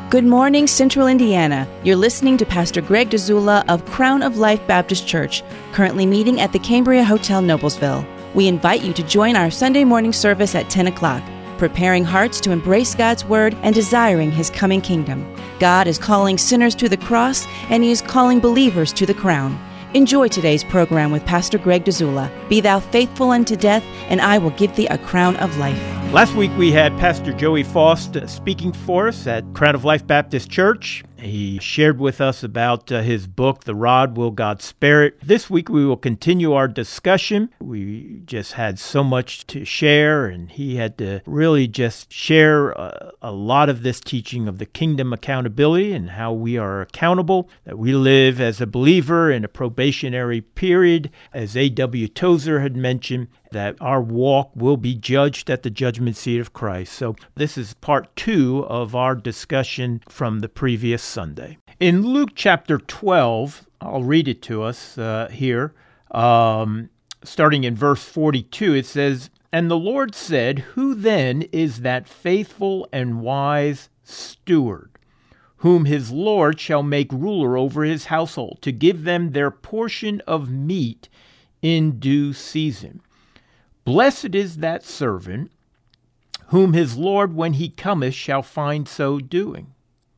Good morning, Central Indiana. You're listening to Pastor Greg Dzula of Crown of Life Baptist Church, currently meeting at the Cambria Hotel, Noblesville. We invite you to join our Sunday morning service at 10 o'clock, preparing hearts to embrace God's Word and desiring His coming kingdom. God is calling sinners to the cross, and He is calling believers to the crown. Enjoy today's program with Pastor Greg Dzula. Be thou faithful unto death, and I will give thee a crown of life. Last week we had Pastor Joey Faust speaking for us at Crown of Life Baptist Church. He shared with us about his book, The Rod Will God Spare It? This week we will continue our discussion. We just had so much to share, and he had to really just share a lot of this teaching of the kingdom accountability and how we are accountable, that we live as a believer in a probationary period, as A.W. Tozer had mentioned, that our walk will be judged at the judgment seat of Christ. So this is part 2 of our discussion from the previous Sunday. In Luke chapter 12, I'll read it to us here, starting in verse 42, it says, "And the Lord said, Who then is that faithful and wise steward, whom his Lord shall make ruler over his household, to give them their portion of meat in due season? Blessed is that servant, whom his Lord when he cometh shall find so doing.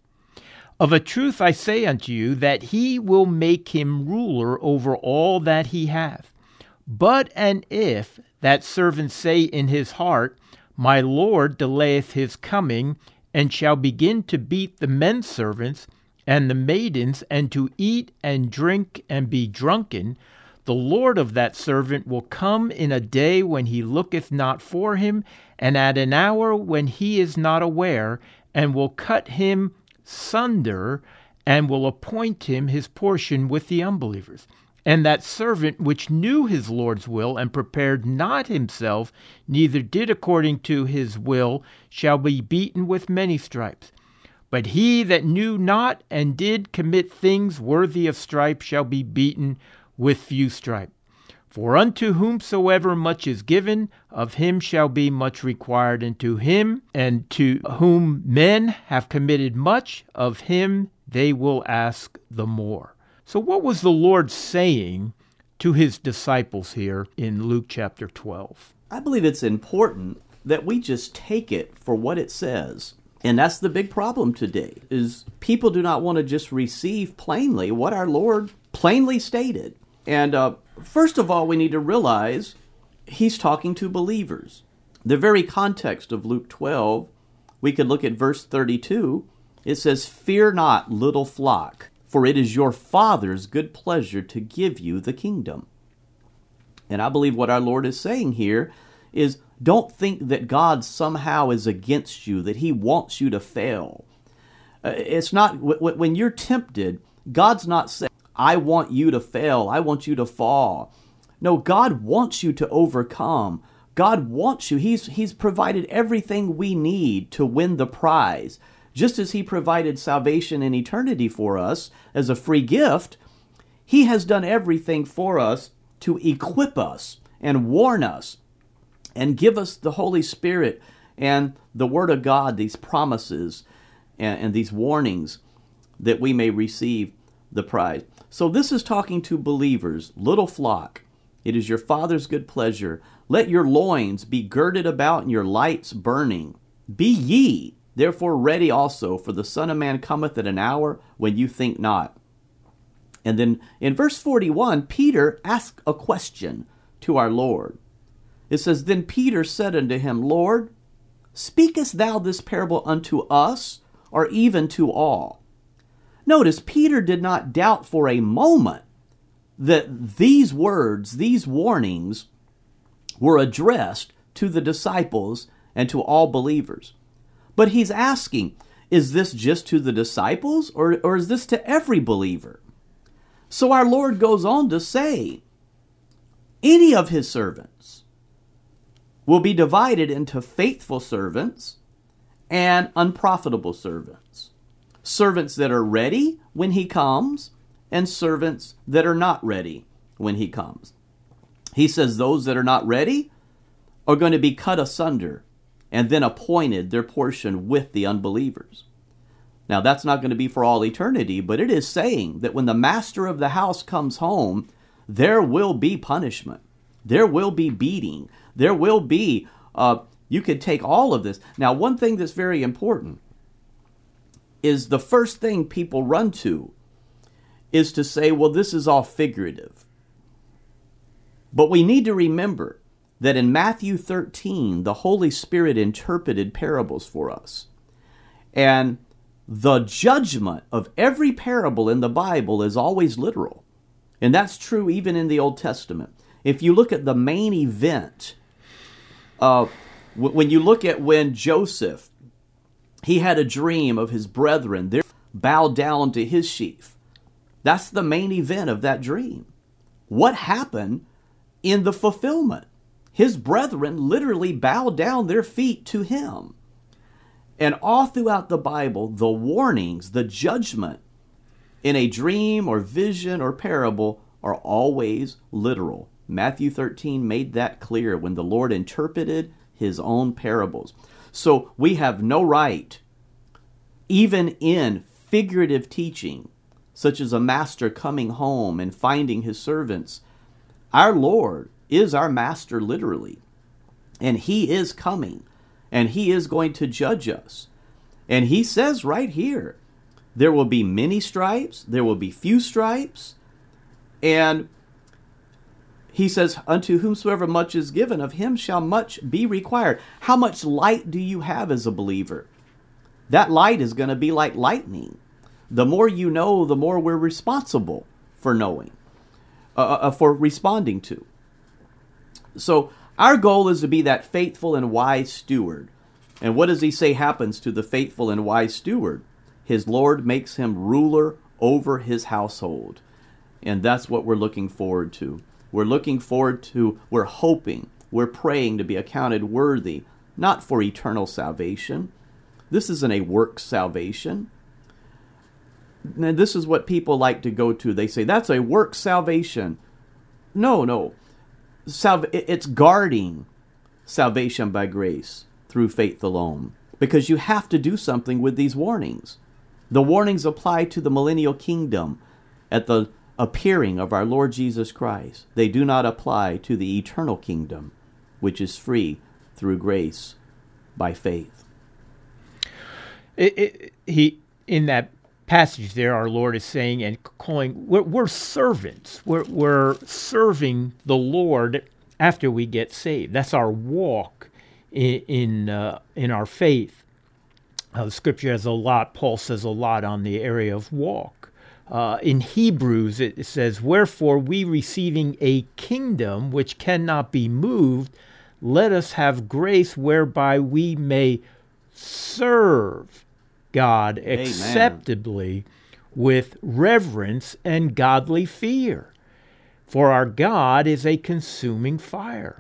Of a truth I say unto you, that he will make him ruler over all that he hath. But and if that servant say in his heart, My Lord delayeth his coming, and shall begin to beat the men servants and the maidens, and to eat and drink and be drunken, the Lord of that servant will come in a day when he looketh not for him, and at an hour when he is not aware, and will cut him sunder, and will appoint him his portion with the unbelievers. And that servant which knew his Lord's will, and prepared not himself, neither did according to his will, shall be beaten with many stripes. But he that knew not, and did commit things worthy of stripes, shall be beaten with few stripes. For unto whomsoever much is given, of him shall be much required, and to him and to whom men have committed much, of him they will ask the more." So what was the Lord saying to his disciples here in Luke chapter 12? I believe it's important that we just take it for what it says. And that's the big problem today, is people do not want to just receive plainly what our Lord plainly stated. And first of all, we need to realize he's talking to believers. The very context of Luke 12, we could look at verse 32. It says, "Fear not, little flock, for it is your Father's good pleasure to give you the kingdom." And I believe what our Lord is saying here is, don't think that God somehow is against you, that he wants you to fail. It's not, when you're tempted, God's not saying, I want you to fail. I want you to fall. No, God wants you to overcome. God wants you. He's provided everything we need to win the prize. Just as he provided salvation and eternity for us as a free gift, he has done everything for us to equip us and warn us and give us the Holy Spirit and the Word of God, these promises and these warnings that we may receive the prize. So this is talking to believers. Little flock, it is your Father's good pleasure. Let your loins be girded about and your lights burning. Be ye therefore ready also, for the Son of Man cometh at an hour when you think not. And then in verse 41, Peter asked a question to our Lord. It says, "Then Peter said unto him, Lord, speakest thou this parable unto us, or even to all?" Notice, Peter did not doubt for a moment that these words, these warnings, were addressed to the disciples and to all believers. But he's asking, is this just to the disciples, or is this to every believer? So our Lord goes on to say, any of his servants will be divided into faithful servants and unprofitable servants. Servants that are ready when he comes, and servants that are not ready when he comes. He says those that are not ready are going to be cut asunder and then appointed their portion with the unbelievers. Now, that's not going to be for all eternity, but it is saying that when the master of the house comes home, there will be punishment. There will be beating. There will be, you could take all of this. Now, one thing that's very important is the first thing people run to is to say, well, this is all figurative. But we need to remember that in Matthew 13, the Holy Spirit interpreted parables for us. And the judgment of every parable in the Bible is always literal. And that's true even in the Old Testament. If you look at the main event, when you look at when Joseph, he had a dream of his brethren, they bowed down to his sheaf. That's the main event of that dream. What happened in the fulfillment? His brethren literally bowed down their feet to him. And all throughout the Bible, the warnings, the judgment in a dream or vision or parable are always literal. Matthew 13 made that clear when the Lord interpreted his own parables. So we have no right, even in figurative teaching, such as a master coming home and finding his servants. Our Lord is our master literally, and he is coming. And he is going to judge us. And he says right here, there will be many stripes, there will be few stripes. And he says, unto whomsoever much is given, of him shall much be required. How much light do you have as a believer? That light is going to be like lightning. The more you know, the more we're responsible for knowing, for responding to. So, our goal is to be that faithful and wise steward. And what does he say happens to the faithful and wise steward? His Lord makes him ruler over his household. And that's what we're looking forward to. We're hoping, we're praying to be accounted worthy, not for eternal salvation. This isn't a works salvation. And this is what people like to go to. They say, that's a works salvation. No. It's guarding salvation by grace through faith alone, because you have to do something with these warnings. The warnings apply to the millennial kingdom at the appearing of our Lord Jesus Christ. They do not apply to the eternal kingdom, which is free through grace by faith. In that passage there, our Lord is saying and calling, we're servants. We're serving the Lord after we get saved. That's our walk in our faith. The Scripture has a lot. Paul says a lot on the area of walk. In Hebrews, it says, wherefore we receiving a kingdom which cannot be moved, let us have grace whereby we may serve God acceptably with reverence and godly fear. For our God is a consuming fire.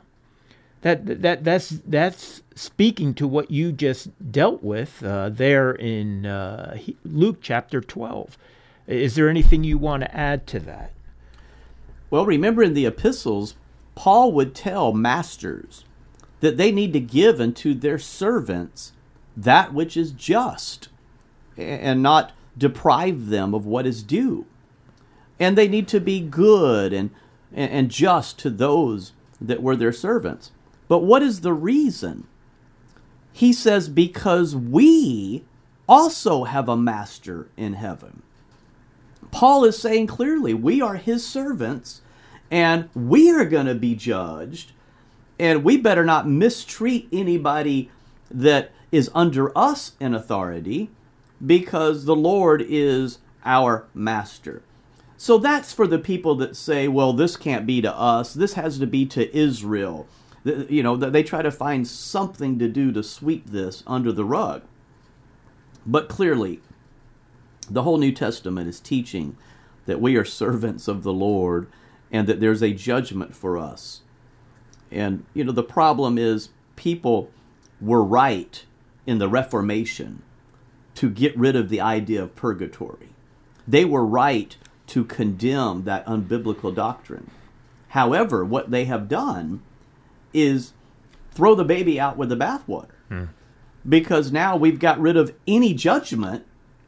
That's speaking to what you just dealt with there in Luke chapter 12. Is there anything you want to add to that? Well, remember in the epistles, Paul would tell masters that they need to give unto their servants that which is just, and not deprive them of what is due. And they need to be good and just to those that were their servants. But what is the reason? He says, because we also have a master in heaven. Paul is saying clearly, we are his servants, and we are going to be judged, and we better not mistreat anybody that is under us in authority, because the Lord is our master. So that's for the people that say, well, this can't be to us. This has to be to Israel. You know, they try to find something to do to sweep this under the rug. But clearly, the whole New Testament is teaching that we are servants of the Lord and that there's a judgment for us. And, you know, the problem is people were right in the Reformation to get rid of the idea of purgatory. They were right to condemn that unbiblical doctrine. However, what they have done is throw the baby out with the bathwater. Because now we've got rid of any judgment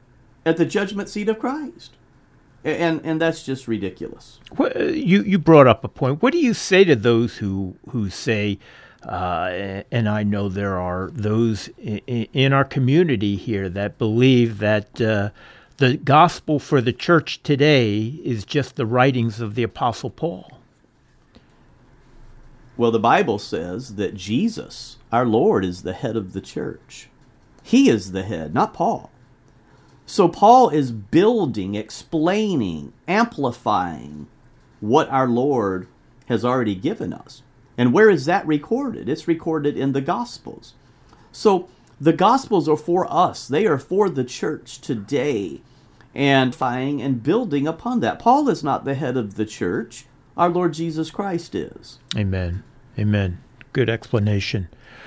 at the judgment seat of Christ. And that's just ridiculous. You brought up a point. What do you say to those who say, and I know there are those in our community here that believe that the gospel for the church today is just the writings of the Apostle Paul? Well, the Bible says that Jesus, our Lord, is the head of the church. He is the head, not Paul. So Paul is building, explaining, amplifying what our Lord has already given us. And where is that recorded? It's recorded in the Gospels. So the Gospels are for us. They are for the church today, and building upon that. Paul is not the head of the church. Our Lord Jesus Christ is. Amen. Amen. Good explanation.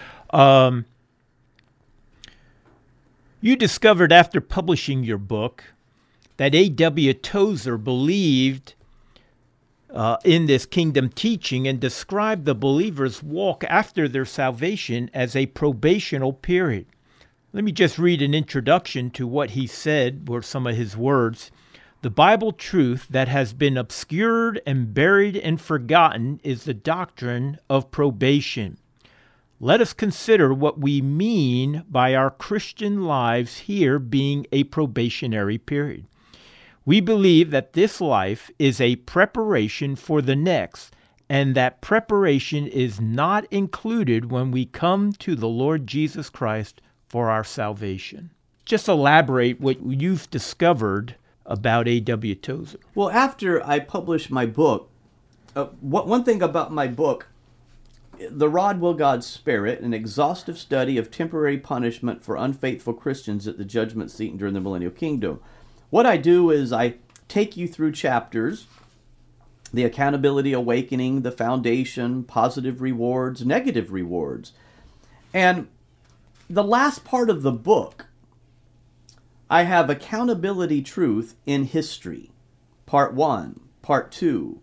You discovered after publishing your book that A.W. Tozer believed in this kingdom teaching and described the believer's walk after their salvation as a probational period. Let me just read an introduction to what he said, were some of his words. The Bible truth that has been obscured and buried and forgotten is the doctrine of probation. Let us consider what we mean by our Christian lives here being a probationary period. We believe that this life is a preparation for the next, and that preparation is not included when we come to the Lord Jesus Christ for our salvation. Just elaborate what you've discovered about A.W. Tozer. Well, after I published my book, one thing about my book, The Rod Will God Spare It, an exhaustive study of temporary punishment for unfaithful Christians at the judgment seat and during the millennial kingdom. What I do is I take you through chapters, the accountability awakening, the foundation, positive rewards, negative rewards. And the last part of the book, I have accountability truth in history. Part 1, Part 2,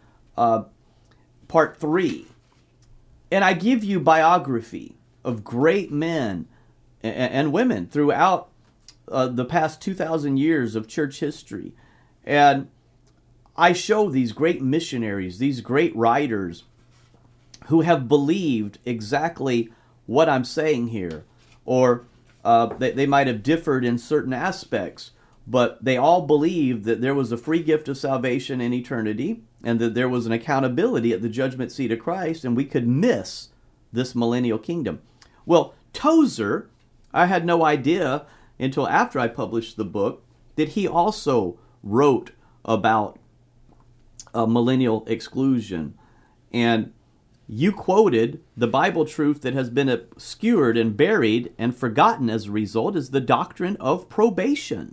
Part 3. And I give you biography of great men and women throughout the past 2,000 years of church history. And I show these great missionaries, these great writers who have believed exactly what I'm saying here. Or they might have differed in certain aspects, but they all believed that there was a free gift of salvation in eternity, and that there was an accountability at the judgment seat of Christ, and we could miss this millennial kingdom. Well, Tozer, I had no idea until after I published the book that he also wrote about millennial exclusion. And you quoted the Bible truth that has been obscured and buried and forgotten as a result is the doctrine of probation.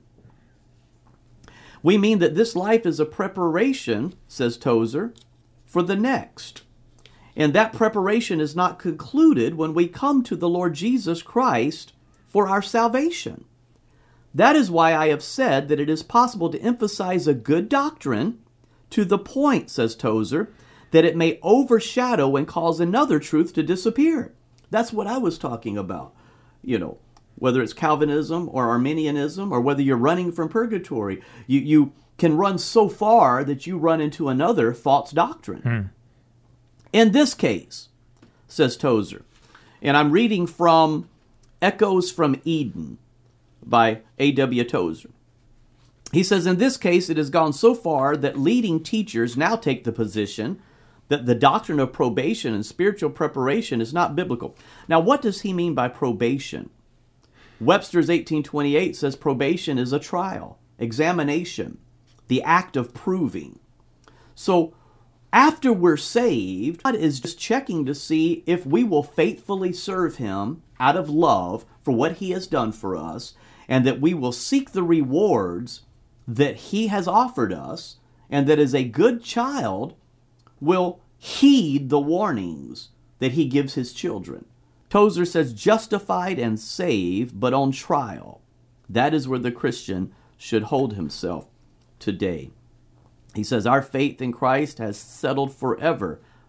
We mean that this life is a preparation, says Tozer, for the next. And that preparation is not concluded when we come to the Lord Jesus Christ for our salvation. That is why I have said that it is possible to emphasize a good doctrine to the point, says Tozer, that it may overshadow and cause another truth to disappear. That's what I was talking about. You know, whether it's Calvinism or Arminianism, or whether you're running from purgatory, you can run so far that you run into another false doctrine. In this case, says Tozer, and I'm reading from Echoes from Eden by A.W. Tozer. He says, in this case, it has gone so far that leading teachers now take the position that the doctrine of probation and spiritual preparation is not biblical. Now, what does he mean by probation? Webster's 1828 says probation is a trial, examination, the act of proving. So, after we're saved, God is just checking to see if we will faithfully serve Him out of love for what He has done for us, and that we will seek the rewards that He has offered us, and that as a good child will heed the warnings that He gives His children. Tozer says, justified and saved, but on trial. That is where the Christian should hold himself today. He says, our faith in Christ has settled forever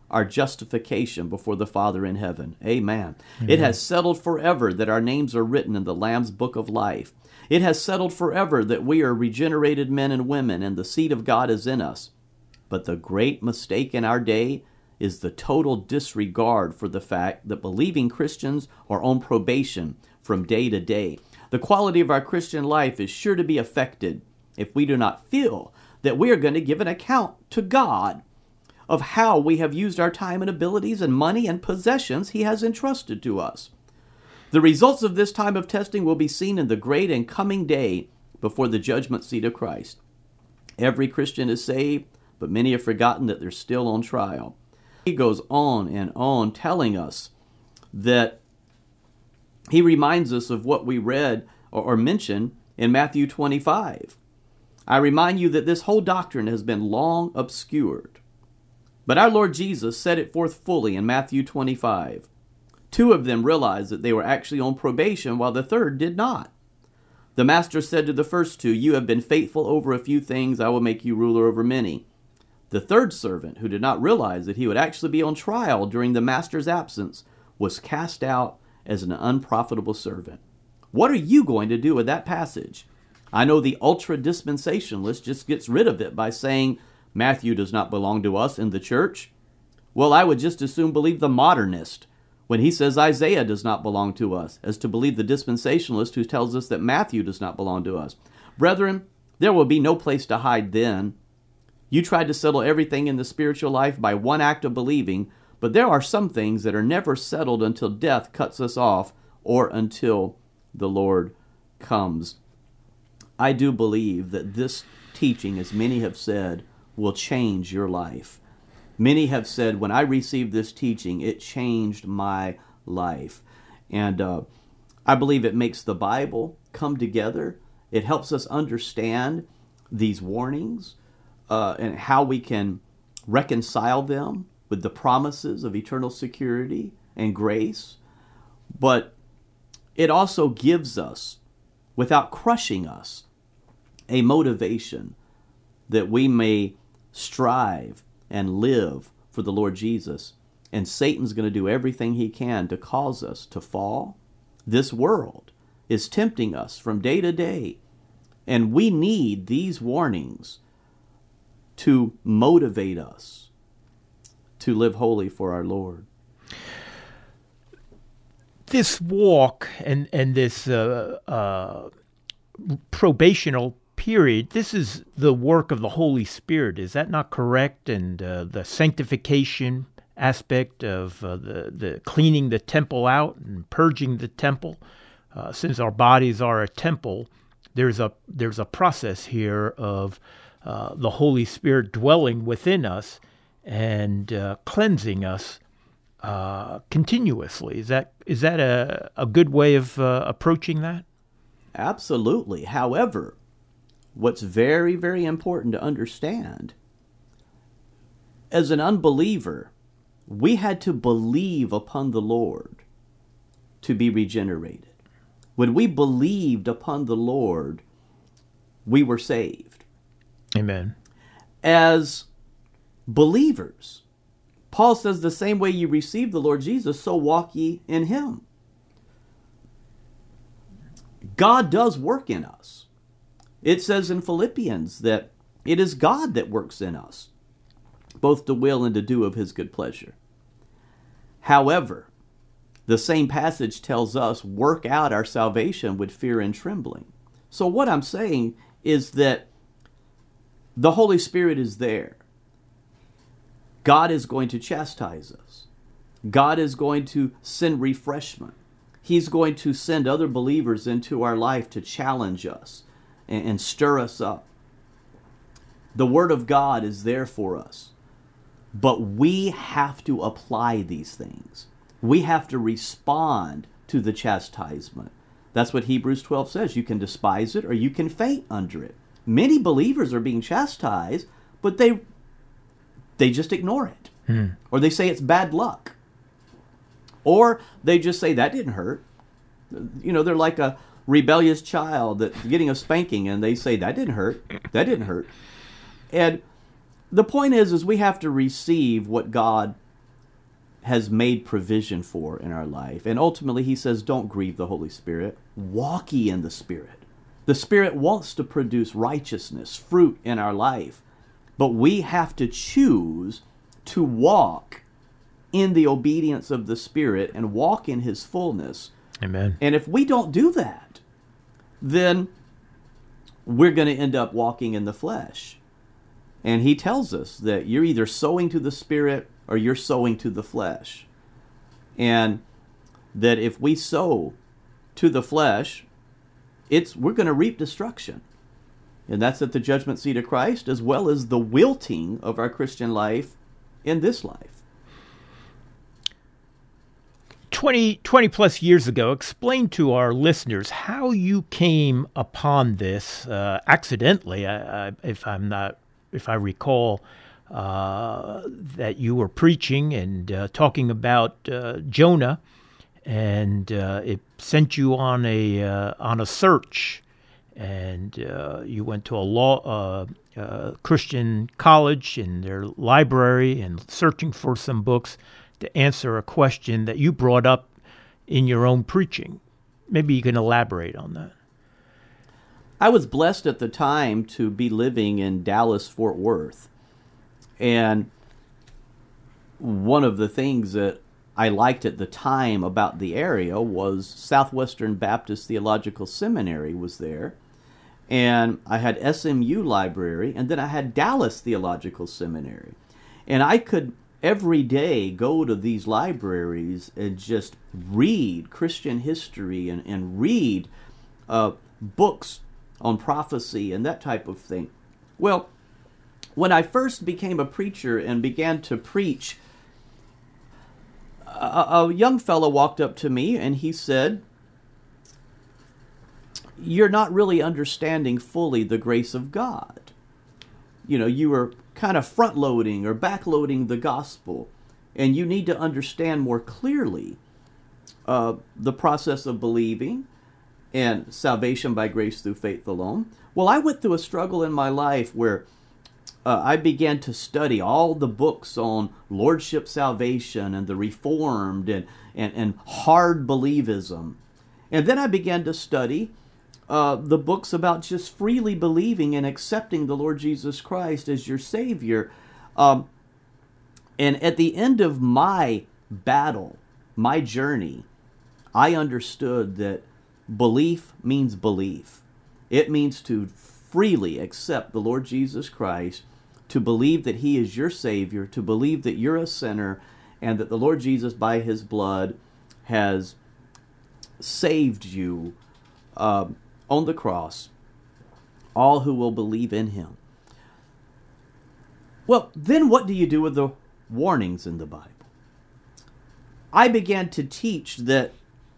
our justification before the Father in heaven. Amen. It has settled forever that our names are written in the Lamb's book of life. It has settled forever that we are regenerated men and women and the seed of God is in us. But the great mistake in our day is the total disregard for the fact that believing Christians are on probation from day to day. The quality of our Christian life is sure to be affected if we do not feel that we are going to give an account to God of how we have used our time and abilities and money and possessions He has entrusted to us. The results of this time of testing will be seen in the great and coming day before the judgment seat of Christ. Every Christian is saved, but many have forgotten that they're still on trial. He goes on and on telling us that he reminds us of what we read or mentioned in Matthew 25. I remind you that this whole doctrine has been long obscured. But our Lord Jesus set it forth fully in Matthew 25. 2 of them realized that they were actually on probation while the third did not. The master said to the first 2, "You have been faithful over a few things, I will make you ruler over many." The third servant, who did not realize that he would actually be on trial during the master's absence, was cast out as an unprofitable servant. What are you going to do with that passage? I know the ultra-dispensationalist just gets rid of it by saying, Matthew does not belong to us in the church. Well, I would just as soon believe the modernist when he says Isaiah does not belong to us as to believe the dispensationalist who tells us that Matthew does not belong to us. Brethren, there will be no place to hide then. You tried to settle everything in the spiritual life by one act of believing, but there are some things that are never settled until death cuts us off or until the Lord comes. I do believe that this teaching, as many have said, will change your life. Many have said, when I received this teaching, it changed my life. And I believe it makes the Bible come together. It helps us understand these warnings and how we can reconcile them with the promises of eternal security and grace. But it also gives us, without crushing us, a motivation that we may strive and live for the Lord Jesus. And Satan's going to do everything he can to cause us to fall. This world is tempting us from day to day. And we need these warnings to motivate us to live holy for our Lord. This walk and this probational period, this is the work of the Holy Spirit. Is that not correct? And the sanctification aspect of the cleaning the temple out and purging the temple. Since our bodies are a temple, there's a process here of the Holy Spirit dwelling within us and cleansing us continuously. Is that a good way of approaching that? Absolutely. However, what's very, very important to understand, as an unbeliever, we had to believe upon the Lord to be regenerated. When we believed upon the Lord, we were saved. Amen. As believers, Paul says, the same way you received the Lord Jesus, so walk ye in him. God does work in us. It says in Philippians that it is God that works in us, both to will and to do of his good pleasure. However, the same passage tells us, work out our salvation with fear and trembling. So what I'm saying is that the Holy Spirit is there. God is going to chastise us. God is going to send refreshment. He's going to send other believers into our life to challenge us and stir us up. The Word of God is there for us. But we have to apply these things. We have to respond to the chastisement. That's what Hebrews 12 says. You can despise it or you can faint under it. Many believers are being chastised, but they just ignore it. Or they say it's bad luck. Or they just say, that didn't hurt. You know, they're like a rebellious child that's getting a spanking, and they say, that didn't hurt. That didn't hurt. And the point is we have to receive what God has made provision for in our life. And ultimately, he says, don't grieve the Holy Spirit. Walk ye in the Spirit. The Spirit wants to produce righteousness, fruit in our life. But we have to choose to walk in the obedience of the Spirit and walk in his fullness. Amen. And if we don't do that, then we're going to end up walking in the flesh. And he tells us that you're either sowing to the Spirit or you're sowing to the flesh. And that if we sow to the flesh, we're going to reap destruction. And that's at the judgment seat of Christ, as well as the wilting of our Christian life in this life. 20 plus years ago, explain to our listeners how you came upon this accidentally, if I recall, that you were preaching and talking about Jonah, and it sent you on a search, and you went to a Christian college in their library and searching for some books to answer a question that you brought up in your own preaching. Maybe you can elaborate on that. I was blessed at the time to be living in Dallas, Fort Worth. And one of the things that I liked at the time about the area was Southwestern Baptist Theological Seminary was there. And I had SMU Library, and then I had Dallas Theological Seminary. And I could every day go to these libraries and just read Christian history and read books on prophecy and that type of thing. Well, when I first became a preacher and began to preach, a young fellow walked up to me and he said, "You're not really understanding fully the grace of God. You know, you were kind of front-loading or back-loading the gospel, and you need to understand more clearly the process of believing and salvation by grace through faith alone." Well, I went through a struggle in my life where I began to study all the books on lordship salvation and the Reformed and hard believism. And then I began to study the books about just freely believing and accepting the Lord Jesus Christ as your Savior. And at the end of my battle, my journey, I understood that belief means belief. It means to freely accept the Lord Jesus Christ, to believe that He is your Savior, to believe that you're a sinner, and that the Lord Jesus, by His blood, has saved you on the cross, all who will believe in Him. Well, then what do you do with the warnings in the Bible? I began to teach that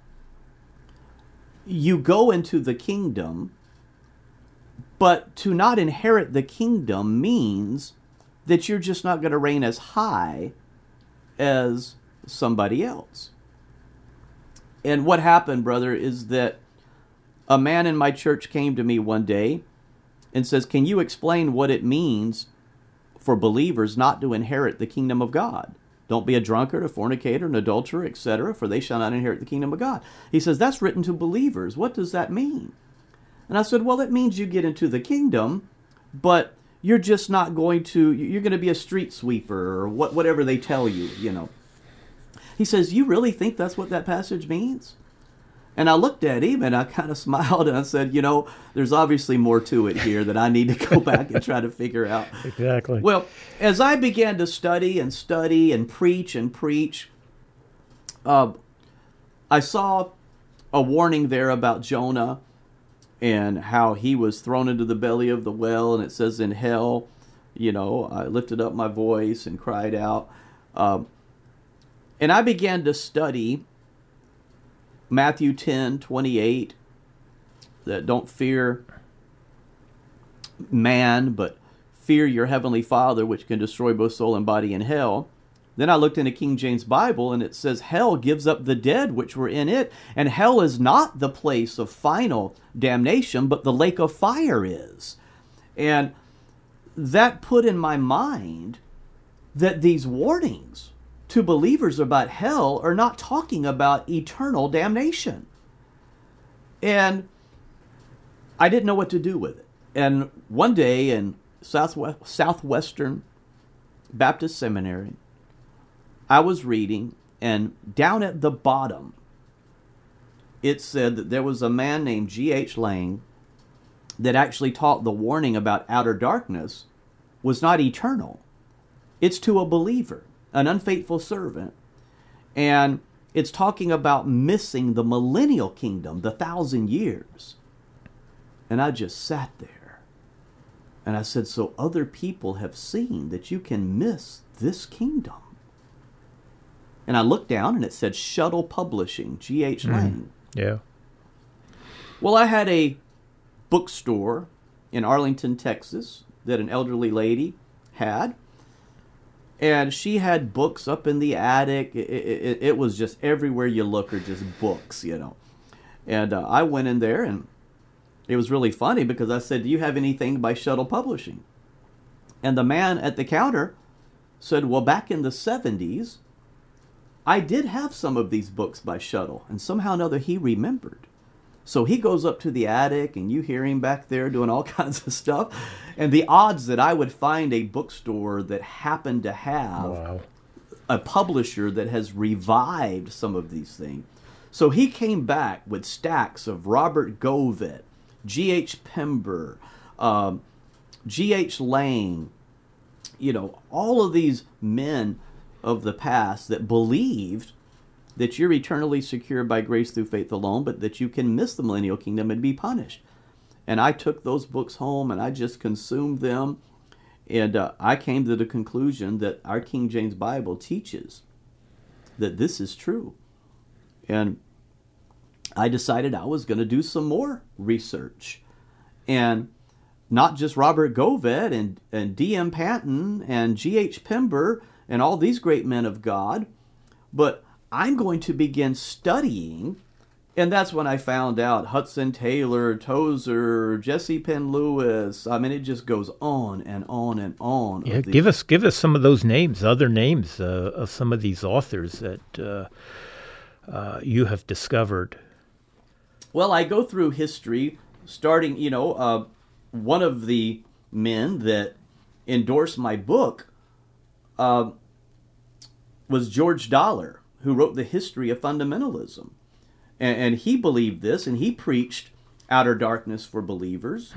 you go into the kingdom, but to not inherit the kingdom means that you're just not going to reign as high as somebody else. And what happened, brother, is that a man in my church came to me one day and says, "Can you explain what it means for believers not to inherit the kingdom of God? Don't be a drunkard, a fornicator, an adulterer, etc., for they shall not inherit the kingdom of God." He says, "That's written to believers. What does that mean?" And I said, "Well, it means you get into the kingdom, but you're just not going to, you're going to be a street sweeper or whatever they tell you, you know." He says, "You really think that's what that passage means?" And I looked at him and I kind of smiled and I said, "You know, there's obviously more to it here that I need to go back and try to figure out." Exactly. Well, as I began to study and preach, I saw a warning there about Jonah and how he was thrown into the belly of the whale. And it says in hell, you know, I lifted up my voice and cried out. And I began to study Matthew 10:28, that don't fear man, but fear your heavenly Father, which can destroy both soul and body in hell. Then I looked into King James Bible, and it says hell gives up the dead which were in it, and hell is not the place of final damnation, but the lake of fire is. And that put in my mind that these warnings to believers about hell are not talking about eternal damnation. And I didn't know what to do with it. And one day in Southwestern Baptist Seminary, I was reading, and down at the bottom, it said that there was a man named G.H. Lang that actually taught the warning about outer darkness was not eternal. It's to a believer, an unfaithful servant. And it's talking about missing the millennial kingdom, the 1,000 years. And I just sat there. And I said, so other people have seen that you can miss this kingdom. And I looked down and it said Shuttle Publishing, G.H. Lang. Yeah. Well, I had a bookstore in Arlington, Texas, that an elderly lady had. And she had books up in the attic. It was just everywhere you look are just books, you know. And I went in there, and it was really funny because I said, do you have anything by Shuttle Publishing? And the man at the counter said, well, back in the 70s, I did have some of these books by Shuttle. And somehow or another, he remembered. So he goes up to the attic, and you hear him back there doing all kinds of stuff. And the odds that I would find a bookstore that happened to have a publisher that has revived some of these things. So he came back with stacks of Robert Govett, G.H. Pember, G.H. Lang, you know, all of these men of the past that believed that you're eternally secure by grace through faith alone, but that you can miss the millennial kingdom and be punished. And I took those books home and I just consumed them. And I came to the conclusion that our King James Bible teaches that this is true. And I decided I was going to do some more research. And not just Robert Govett and D.M. Panton and G.H. Pember and all these great men of God, but I'm going to begin studying, and that's when I found out Hudson Taylor, Tozer, Jesse Penn Lewis. I mean, it just goes on and on and on. Yeah, give us some of those names, other names of some of these authors that you have discovered. Well, I go through history, starting, one of the men that endorsed my book was George Dollar, who wrote The History of Fundamentalism. And he believed this, and he preached outer darkness for believers.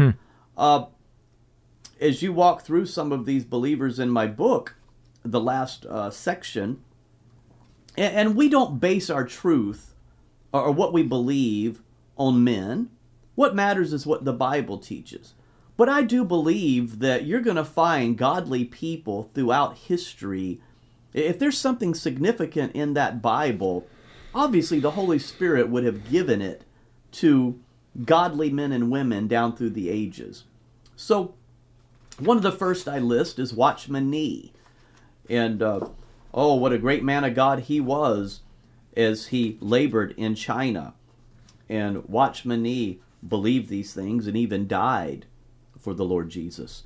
As you walk through some of these believers in my book, the last section, and we don't base our truth or what we believe on men. What matters is what the Bible teaches. But I do believe that you're going to find godly people throughout history. If there's something significant in that Bible, obviously the Holy Spirit would have given it to godly men and women down through the ages. So one of the first I list is Watchman Nee. And, what a great man of God he was as he labored in China. And Watchman Nee believed these things and even died for the Lord Jesus.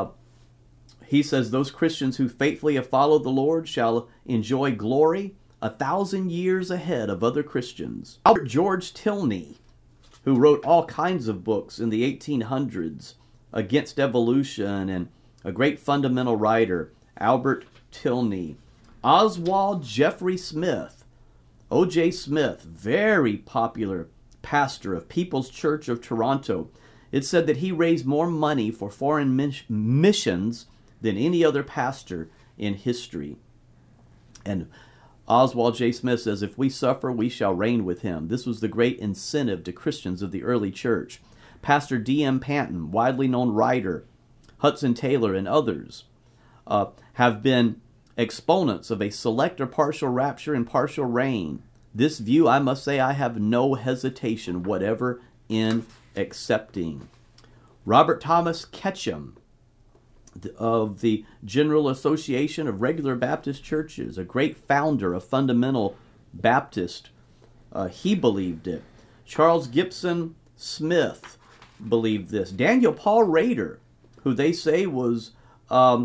He says, those Christians who faithfully have followed the Lord shall enjoy glory 1,000 years ahead of other Christians. Albert George Tilney, who wrote all kinds of books in the 1800s against evolution, and a great fundamental writer, Albert Tilney. Oswald Jeffrey Smith, O.J. Smith, very popular pastor of People's Church of Toronto. It said that he raised more money for foreign missions than any other pastor in history. And Oswald J. Smith says, if we suffer, we shall reign with him. This was the great incentive to Christians of the early church. Pastor D.M. Panton, widely known writer, Hudson Taylor, and others have been exponents of a select or partial rapture and partial reign. This view, I must say, I have no hesitation whatever in accepting. Robert Thomas Ketchum, of the General Association of Regular Baptist Churches, a great founder of fundamental Baptist, he believed it. Charles Gibson Smith believed this. Daniel Paul Rader, who they say was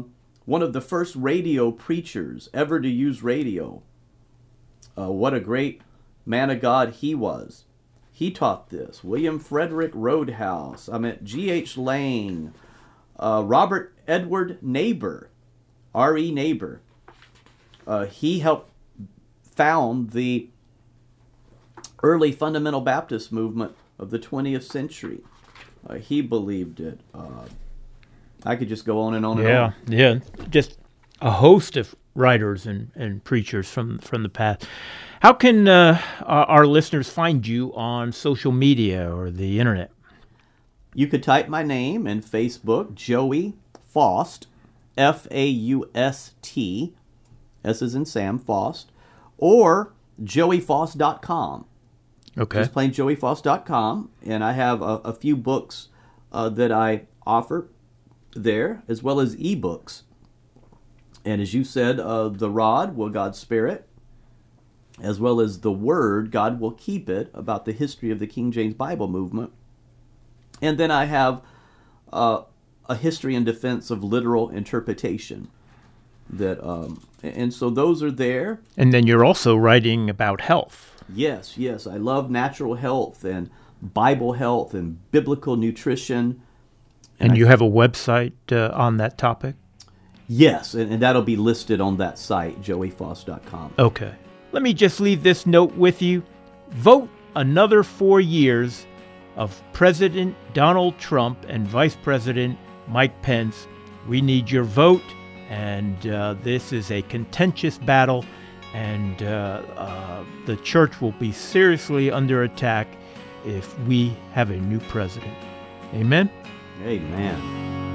one of the first radio preachers ever to use radio. What a great man of God he was. He taught this. William Frederick Roadhouse. G.H. Lang. Robert Edward Neighbor. R.E. Neighbor. He helped found the early fundamental Baptist movement of the 20th century. He believed it. I could just go on and on and on. Yeah, just a host of writers and preachers from the past. How can our listeners find you on social media or the internet? You could type my name in Facebook, Joey Faust, F-A-U-S-T, S as in Sam, Faust, or joeyfaust.com. Okay. Just plain joeyfaust.com, and I have a few books that I offer there, as well as ebooks. And as you said, The Rod, Will God Spare It? As well as The Word, God Will Keep It, about the history of the King James Bible movement. And then I have a history and defense of literal interpretation. And so those are there. And then you're also writing about health. Yes. I love natural health and Bible health and biblical nutrition. And you have a website on that topic? Yes, and that'll be listed on that site, joeyfaust.com. Okay. Let me just leave this note with you. Vote another 4 years of President Donald Trump and Vice President Mike Pence. We need your vote, and this is a contentious battle, and the church will be seriously under attack if we have a new president. Amen? Amen.